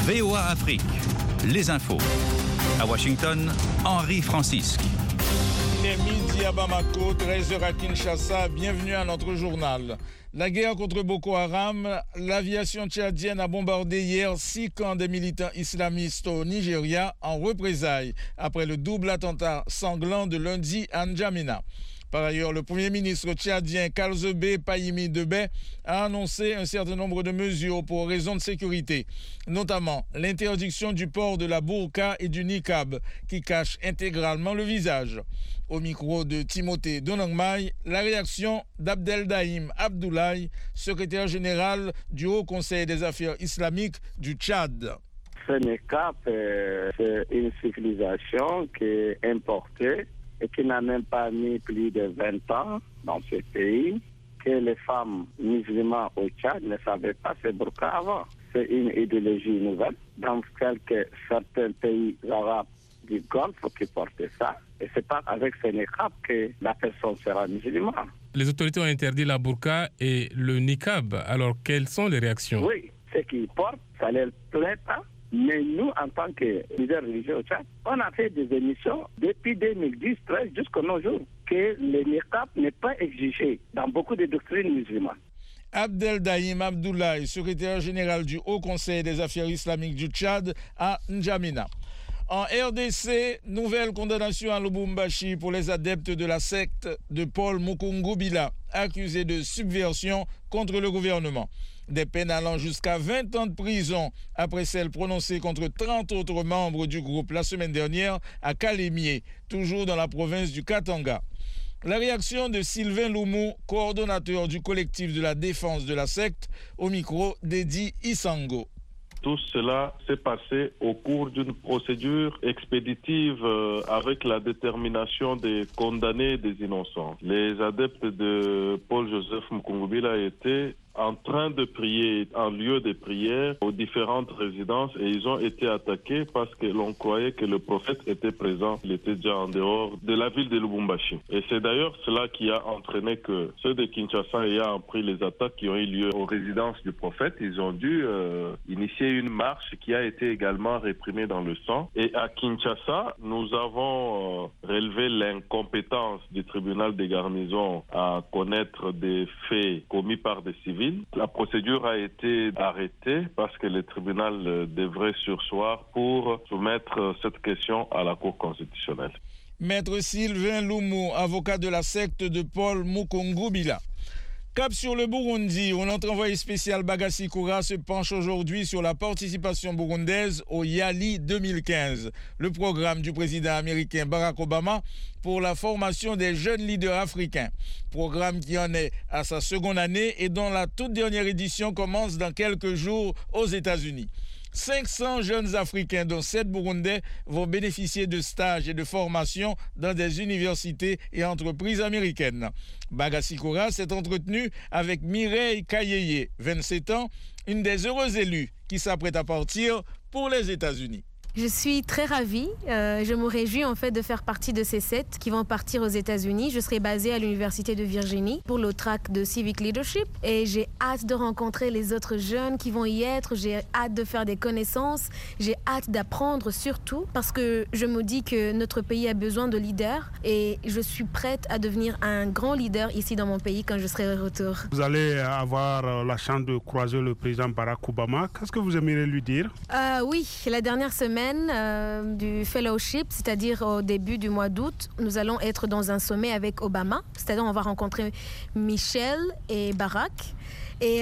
VOA Afrique, les infos. À Washington, Henri Francisque. Il est midi à Bamako, 13h à Kinshasa. Bienvenue à notre journal. La guerre contre Boko Haram, l'aviation tchadienne a bombardé hier 6 camps des militants islamistes au Nigeria en représailles après le double attentat sanglant de lundi à N'Djamena. Par ailleurs, le Premier ministre tchadien Kalzebe Payimi Debé a annoncé un certain nombre de mesures pour raisons de sécurité, notamment l'interdiction du port de la burqa et du niqab qui cache intégralement le visage. Au micro de Timothée Donangmai, la réaction d'Abdeldaïm Abdoulaye, secrétaire général du Haut Conseil des affaires islamiques du Tchad. Ce niqab, c'est une civilisation qui est importée et qui n'a même pas mis plus de 20 ans dans ce pays, que les femmes musulmanes au Tchad ne savaient pas ce burqa avant. C'est une idéologie nouvelle dans certains pays arabes du Golfe qui portent ça. Et c'est pas avec ce niqab que la personne sera musulmane. Les autorités ont interdit la burqa et le niqab. Alors, quelles sont les réactions? Oui, ce qu'ils portent, ça ne leur plaît pas. Mais nous, en tant que leaders religieux au Tchad, on a fait des émissions depuis 2010-13 jusqu'à nos jours que le niqab n'est pas exigé dans beaucoup de doctrines musulmanes. Abdeldaïm Abdoulaye, secrétaire général du Haut Conseil des affaires islamiques du Tchad à N'Djamena. En RDC, nouvelle condamnation à Lubumbashi pour les adeptes de la secte de Paul Mukungubila, accusés de subversion contre le gouvernement. Des peines allant jusqu'à 20 ans de prison après celles prononcées contre 30 autres membres du groupe la semaine dernière à Kalemie, toujours dans la province du Katanga. La réaction de Sylvain Loumou, coordonnateur du collectif de la défense de la secte, au micro d'Edi Isango. Tout cela s'est passé au cours d'une procédure expéditive avec la détermination des condamnés et des innocents. Les adeptes de Paul-Joseph Mukungubila étaient en train de prier en lieu de prière aux différentes résidences et ils ont été attaqués parce que l'on croyait que le prophète était présent. Il était déjà en dehors de la ville de Lubumbashi. Et c'est d'ailleurs cela qui a entraîné que ceux de Kinshasa ayant appris les attaques qui ont eu lieu aux résidences du prophète, ils ont dû initier une marche qui a été également réprimée dans le sang. Et à Kinshasa, nous avons relevé l'incompétence du tribunal des garnisons à connaître des faits commis par des civils. La procédure a été arrêtée parce que le tribunal devrait surseoir pour soumettre cette question à la Cour constitutionnelle. Maître Sylvain Loumou, avocat de la secte de Paul Mukungubila. Cap sur le Burundi, où notre envoyé spécial Bagassi Koura se penche aujourd'hui sur la participation burundaise au Yali 2015, le programme du président américain Barack Obama pour la formation des jeunes leaders africains. Programme qui en est à sa seconde année et dont la toute dernière édition commence dans quelques jours aux États-Unis. 500 jeunes Africains, dont 7 Burundais, vont bénéficier de stages et de formations dans des universités et entreprises américaines. Bagassi Koura s'est entretenu avec Mireille Kayeye, 27 ans, une des heureuses élues qui s'apprête à partir pour les États-Unis. Je suis très ravie. Je me réjouis en fait de faire partie de ces 7 qui vont partir aux États-Unis. Je serai basée à l'Université de Virginie pour le track de Civic Leadership. Et j'ai hâte de rencontrer les autres jeunes qui vont y être. J'ai hâte de faire des connaissances. J'ai hâte d'apprendre surtout parce que je me dis que notre pays a besoin de leaders. Et je suis prête à devenir un grand leader ici dans mon pays quand je serai de retour. Vous allez avoir la chance de croiser le président Barack Obama. Qu'est-ce que vous aimeriez lui dire? Oui, la dernière semaine, du fellowship, c'est-à-dire au début du mois d'août, nous allons être dans un sommet avec Obama, c'est-à-dire on va rencontrer Michel et Barack. Et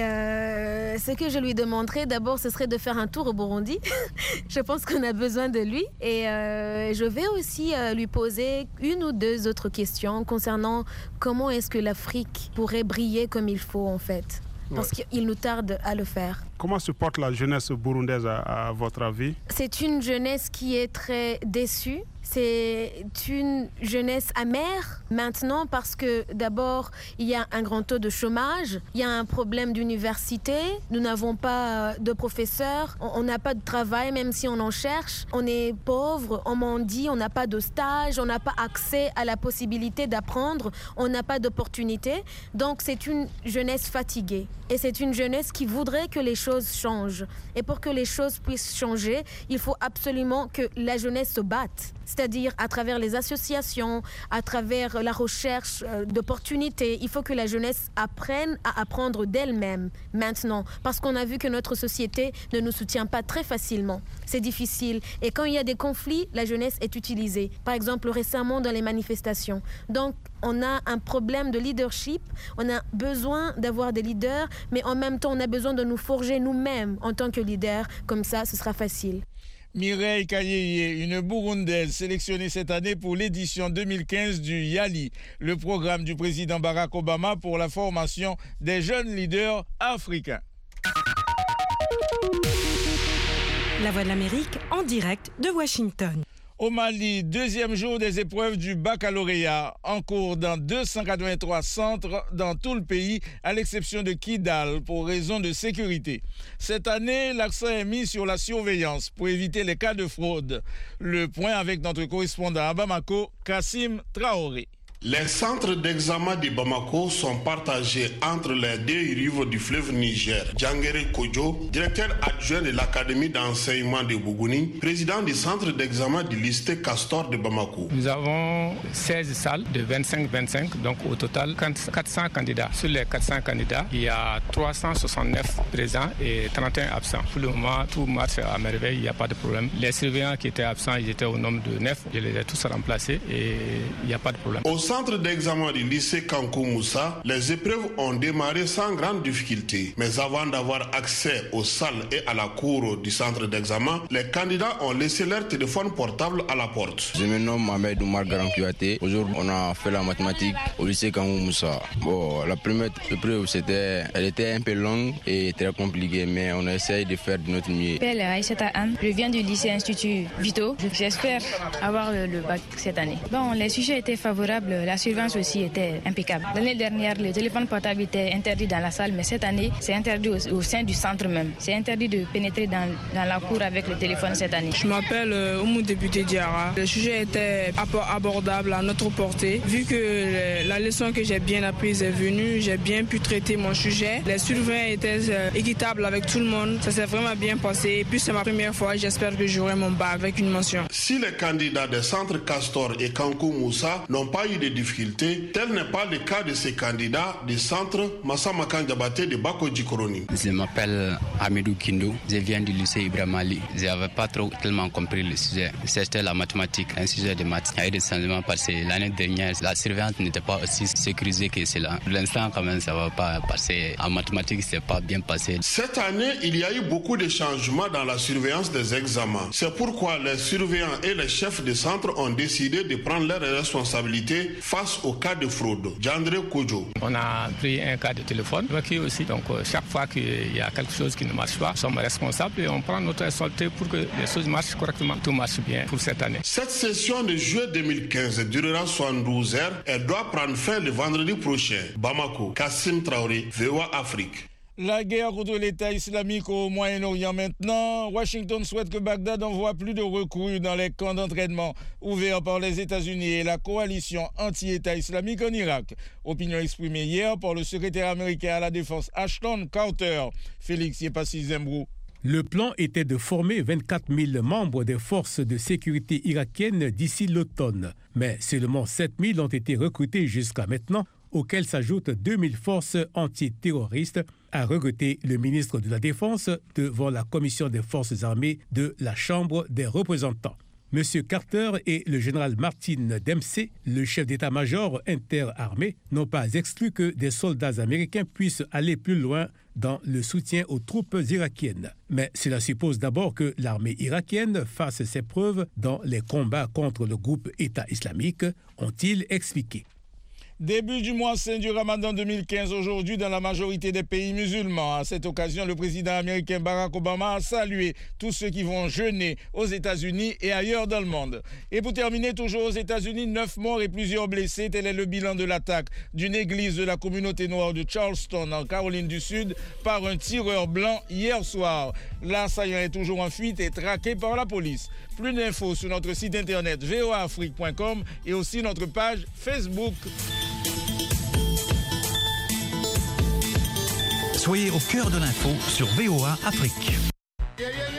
ce que je lui demanderai d'abord, ce serait de faire un tour au Burundi. Je pense qu'on a besoin de lui. Et je vais aussi lui poser 1 ou 2 autres questions concernant comment est-ce que l'Afrique pourrait briller comme il faut en fait. Parce qu'il nous tarde à le faire. Comment se porte la jeunesse burundaise à votre avis? C'est une jeunesse qui est très déçue C'est une jeunesse amère maintenant parce que d'abord, il y a un grand taux de chômage, il y a un problème d'université, nous n'avons pas de professeurs, on n'a pas de travail même si on en cherche, on est pauvre, on mendie, on n'a pas de stage, on n'a pas accès à la possibilité d'apprendre, on n'a pas d'opportunité. Donc c'est une jeunesse fatiguée et c'est une jeunesse qui voudrait que les choses changent. Et pour que les choses puissent changer, il faut absolument que la jeunesse se batte. C'est-à-dire à travers les associations, à travers la recherche d'opportunités. Il faut que la jeunesse apprenne à apprendre d'elle-même maintenant. Parce qu'on a vu que notre société ne nous soutient pas très facilement. C'est difficile. Et quand il y a des conflits, la jeunesse est utilisée. Par exemple, récemment dans les manifestations. Donc, on a un problème de leadership. On a besoin d'avoir des leaders, mais en même temps, on a besoin de nous forger nous-mêmes en tant que leaders. Comme ça, ce sera facile. Mireille Kayeye, une Burundaise sélectionnée cette année pour l'édition 2015 du YALI, le programme du président Barack Obama pour la formation des jeunes leaders africains. La Voix de l'Amérique en direct de Washington. Au Mali, deuxième jour des épreuves du baccalauréat en cours dans 283 centres dans tout le pays, à l'exception de Kidal, pour raison de sécurité. Cette année, l'accent est mis sur la surveillance pour éviter les cas de fraude. Le point avec notre correspondant à Bamako, Kassim Traoré. Les centres d'examen de Bamako sont partagés entre les deux rives du fleuve Niger. Djangere Kodjo, directeur adjoint de l'Académie d'enseignement de Bougouni, président du centre d'examen du lycée Castor de Bamako. Nous avons 16 salles de 25-25, donc au total 400 candidats. Sur les 400 candidats, il y a 369 présents et 31 absents. Pour le moment, tout marche à merveille, il n'y a pas de problème. Les surveillants qui étaient absents, ils étaient au nombre de 9. Je les ai tous remplacés et il n'y a pas de problème. Au centre d'examen du lycée Kankou Moussa, les épreuves ont démarré sans grande difficulté. Mais avant d'avoir accès aux salles et à la cour du centre d'examen, les candidats ont laissé leur téléphone portable à la porte. Je me nomme Mohamed Oumar Garampiouate. Aujourd'hui, on a fait la mathématique au lycée Kankou Moussa. Bon, la première épreuve, elle était un peu longue et très compliquée, mais on a essayé de faire de notre mieux. Je m'appelle Aïssata Anne. Je viens du lycée Institut Vito. J'espère avoir le bac cette année. Bon, les sujets étaient favorables. La surveillance aussi était impeccable. L'année dernière, le téléphone portable était interdit dans la salle, mais cette année, c'est interdit au sein du centre même. C'est interdit de pénétrer dans la cour avec le téléphone cette année. Je m'appelle Oumou Député Diara. Le sujet était abordable à notre portée. Vu que la leçon que j'ai bien apprise est venue, j'ai bien pu traiter mon sujet. Les surveillants étaient équitables avec tout le monde. Ça s'est vraiment bien passé. Et puis c'est ma première fois. J'espère que j'aurai mon bac avec une mention. Si les candidats des centres Castor et Kankou Moussa n'ont pas eu de difficultés, tel n'est pas le cas de ces candidats du centre Massamakan Diabaté de Bako Djikoroni. Je m'appelle Hamidou Kindou, je viens du lycée Ibrahim Ali. Je n'avais pas tellement compris le sujet. C'était la mathématique, un sujet de maths. Il y a eu des changements parce que l'année dernière, la surveillance n'était pas aussi sécurisée que cela. Pour l'instant, quand même, ça ne va pas passer. En mathématiques, ce n'est pas bien passé. Cette année, il y a eu beaucoup de changements dans la surveillance des examens. C'est pourquoi les surveillants et les chefs de centre ont décidé de prendre leurs responsabilités face au cas de fraude. Djandre Kodjo. On a pris un cas de téléphone qui aussi. Donc chaque fois qu'il y a quelque chose qui ne marche pas, nous sommes responsables et on prend notre responsabilité pour que les choses marchent correctement. Tout marche bien pour cette année. Cette session de juillet 2015 durera 72 heures. Elle doit prendre fin le vendredi prochain. Bamako, Kassim Traoré, VOA Afrique. La guerre contre l'État islamique au Moyen-Orient maintenant. Washington souhaite que Bagdad envoie plus de recrues dans les camps d'entraînement ouverts par les États-Unis et la coalition anti-État islamique en Irak. Opinion exprimée hier par le secrétaire américain à la Défense Ashton Carter. Félix Yepassi Zembrou. Le plan était de former 24 000 membres des forces de sécurité irakiennes d'ici l'automne. Mais seulement 7 000 ont été recrutés jusqu'à maintenant, auxquels s'ajoutent 2 000 forces antiterroristes, a regretté le ministre de la Défense devant la commission des forces armées de la Chambre des représentants. M. Carter et le général Martin Dempsey, le chef d'état-major interarmé, n'ont pas exclu que des soldats américains puissent aller plus loin dans le soutien aux troupes irakiennes. Mais cela suppose d'abord que l'armée irakienne fasse ses preuves dans les combats contre le groupe État islamique, ont-ils expliqué. Début du mois saint du Ramadan 2015 aujourd'hui dans la majorité des pays musulmans. À cette occasion, le président américain Barack Obama a salué tous ceux qui vont jeûner aux États-Unis et ailleurs dans le monde. Et pour terminer, toujours aux États-Unis, 9 morts et plusieurs blessés. Tel est le bilan de l'attaque d'une église de la communauté noire de Charleston en Caroline du Sud par un tireur blanc hier soir. L'assaillant est toujours en fuite et traqué par la police. Plus d'infos sur notre site internet voaafrique.com et aussi notre page Facebook. Soyez au cœur de l'info sur VOA Afrique.